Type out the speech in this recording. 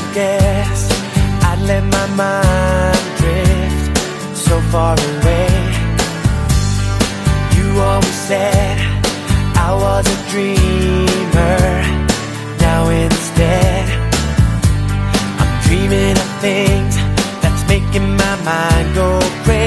guess I'd let my mind drift so far away. You always said I was a dreamer. Now instead I'm dreaming of things that's making my mind go crazy.